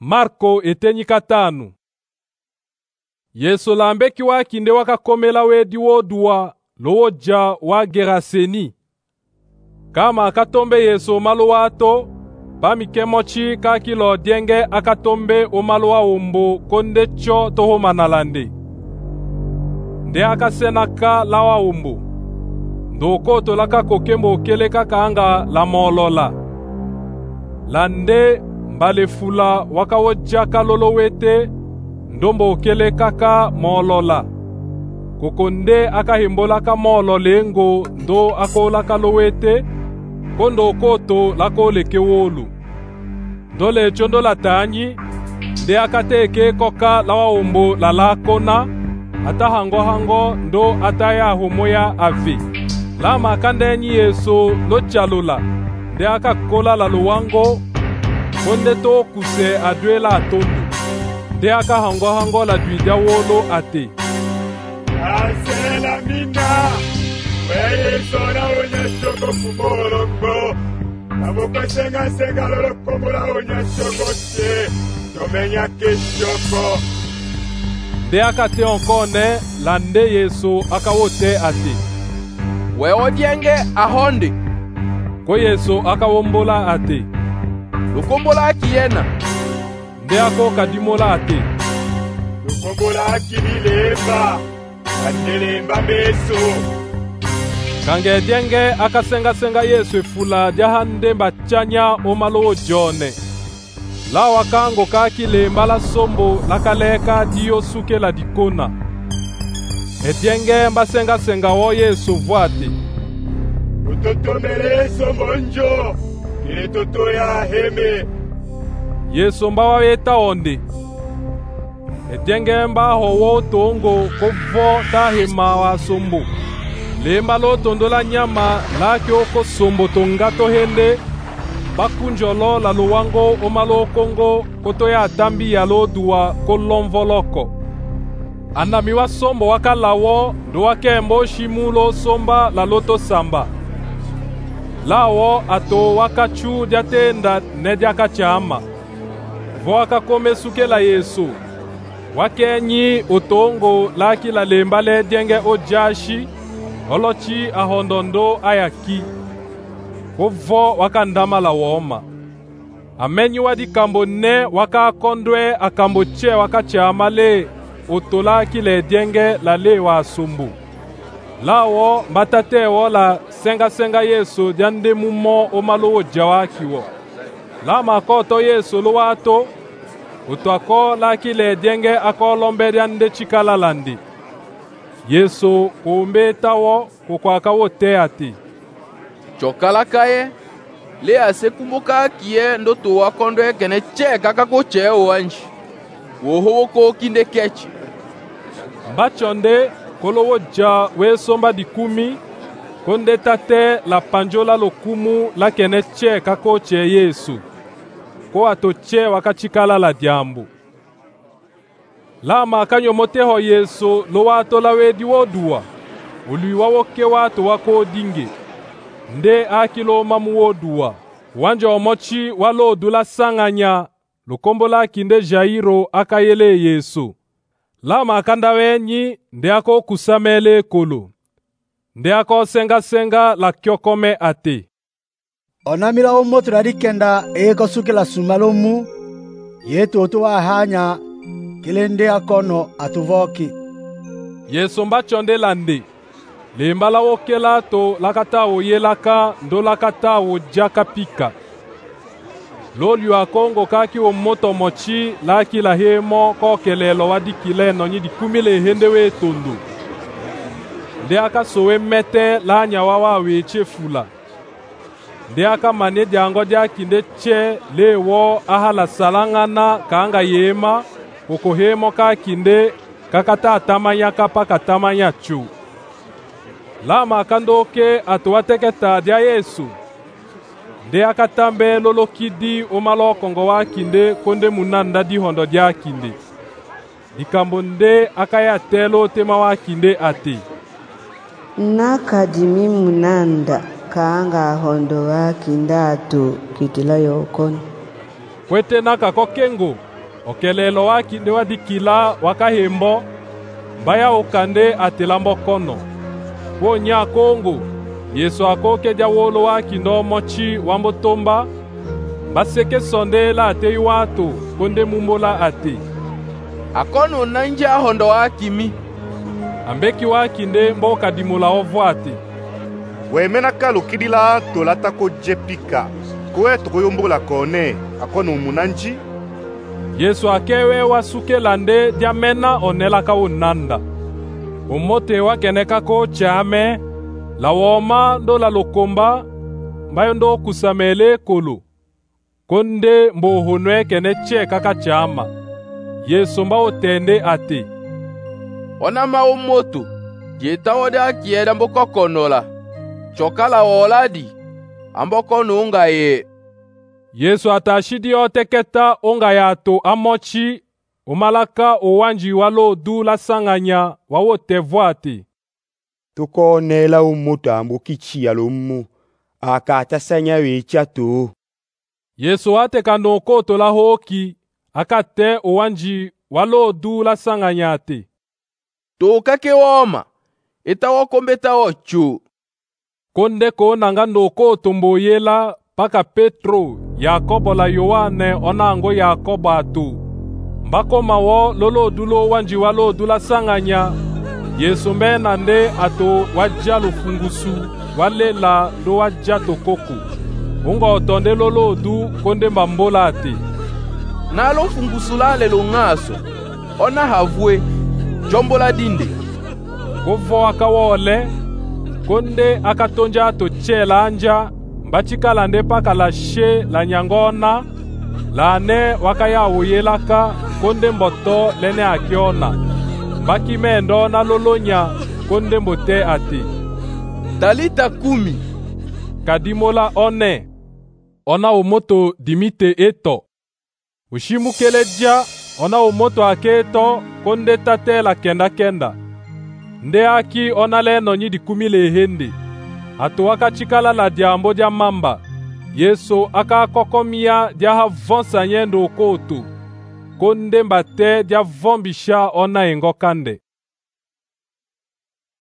Marko etenyi katanu. Yesu lambeki wakinde wakakomela wedi wodua lowoja wa Geraseni. Kama akatombe Yesu omalo wato, pamikemochi kakilo dienge akatombe omalo wa ombo kondecho toho manalande. Nde akasenaka lawa ombo. Ndokoto laka kokembo kele kakaanga la molola. Lande mbalefula wakawoja kalolowete ndombo kele kaka molola. Kokonde akahimbola ka mololengo ndo akola kalowete kondo koto lako leke wolu. Ndole chondo la tanyi nde akateke koka lawa ombo la lakona ata hango ndo ataya homoya avi. Lama kandenyi Yesu lo chalula nde akakola la luwango konde to kuse adwela atondu. Nde akahango la duida wolo ate. Asela mina weye sona onya shoko kumolongo Naboko senga lolo komula onya shoko te Domenya ke shoko. Nde akate onkone lande Yesu akawote ate. We odienge ahonde. Ko Yesu akawombola ate. Lukombola akiena. Nde ako kadimola ate. Lukombola akibilemba. Kandelemba beso. Kange dienge akasenga Yesu efula jahande mbachanya omalo jone. La wakango kakilemba la sombo lakaleka diyo suke la dikona. Etienge mbasenga wo Yesu vuate. Utotomele sombo njo. Kile toto ya heme. Yesu mbawa weta onde. Etienge mba howo tongo kovo tahima wa sombo. Lemba lo tondola nyama lake oko sombo tongato hende. Bakunjolo la luwango omalo kongo koto ya dambi ya lo dua kolonvoloko. Anamiwa sombo wakalawo ndo wakembo shimulo somba la loto samba. Lawo ato wakachu diatenda nediaka chama. Vo wakakome suke la Yesu. Wakenyi otongo laki la lemba le dienge ojashi. Olochi ahondondo ayaki. Kovo wakandama la woma. Amenyi wadi kambo ne waka kondwe akambo che wakachama le. Otola kile dienge la le wa sumbu. Lawo mbatate wola senga Yesu diande mumo omalo jawakiwo. La makoto Yesu lo wato. Utwako la kile dienge akolombe diande chikala landi. Yesu kumbe tawo kukwaka wote ati. Chokala kaye. Le ase kumbuka kie ndo tuwa kondwe kene che kaka koche wanji. Woho ko kinde kechi. Mbachonde kolowo ja we somba dikumi konde tate la panjola lokumu la kene che kako che Yesu. Ko atoche wakachikala la diambu. Lama kanyomote ho Yesu lo wato la wedi wodua. Uliwa woke wato wako dinge. Nde akilo mamu wodua. Wanja omochi walo dula sanganya. Lukombola kinde Jairo akayele Yesu. Lama akandawenyi nde ako kusamele kolo. Nde ako senga la kyokome ate. Onamila omoto radikenda eko suke la sumalomu. Yetu otu wa hanya kilende akono atuvoki. Yesu mbachonde lande. Lembala wokela to lakata oyelaka ndo lakata ojaka pika. Lolu akongo kaki omoto mochi laki la hemo kokelelo wadikile nonyi dikumile hendewe tondo. Nde aka sowe mete la nyawawa weche fula. Nde aka mane diango dia kinde che lewo ahala salangana kaanga yema koko hemo ka kinde kakata atamanya kapaka tamanya chu. Lama akandoke atuwateketa dia Yesu. Nde akatambe lolo kidi omalo kongo wa kinde konde munanda di hondo dia kinde. Dikambo nde akaya telo tema wa kinde ate. Nakadimi munanda kaanga hondo wa kindato kitila yokon. Kwete naka kokengo okelelo wakinde wadikila wakahembo baya okande atela mbokono. Wonya kongo Yesu akoke dia wolo wakindo mochi wambotomba baseke sonde la ate watu konde mumbola ate. Akono nanja hondo wakimi. Ambeki wakinde mboka dimula ovwate. Wemena kalu kidila tolata ko jepika. Koe tokoyombola kone akono munanji. Yesu akewe wasuke lande diamena onela ka unanda. Umote wakeneka ko chame la woma ndo la lokomba mbayo ndo kusamele kulu. Konde mbohonwe kene che kaka chama. Yesu mba otende ate. Ona maumotu jeta oda kieda mbokokonola. Chokala oladi ambokono unga ye. Yesu atashidi oteketa onga yato amochi umalaka uwanji walo du la sanganya wawotevwati. Tukonela umutu ambukichia lumu akatasanya wichatu. Yesu ateka nokoto la hoki akate uwanji walo du la sanganya ate. Tukake woma itawakombeta ochu. Konde ko nanga nokoto mboyela paka Petro, Yakobo la Yohane onango Yakobo atu. Mbako mawo lolo dulo wanji walo dula sanganya. Yesu mbena nde ato wajja lufungusu walela do wajja tokoku. Unga otonde lolo du konde mbambola ati. Na lo fungusu la lelo ngaso. Ona havwe jombola dinde. Kovo akawole konde akatonja to chela anja. Mbachika lande paka la she la nyangona la ne wakaya uyelaka konde mboto lene akiona. Mbaki mendo na lolonya konde mbote ati. Talita kumi. Kadimola one. Ona umoto dimite eto. Ushimu keleja ona umoto aketo konde tate la kenda kenda. Nde aki ona leno nyidi kumile hende. Atu wakachikala la diambo dia mamba. Yesu aka kokomia dia havonsa nyendo kotu. Konde mbate dia vombisha ona engokande.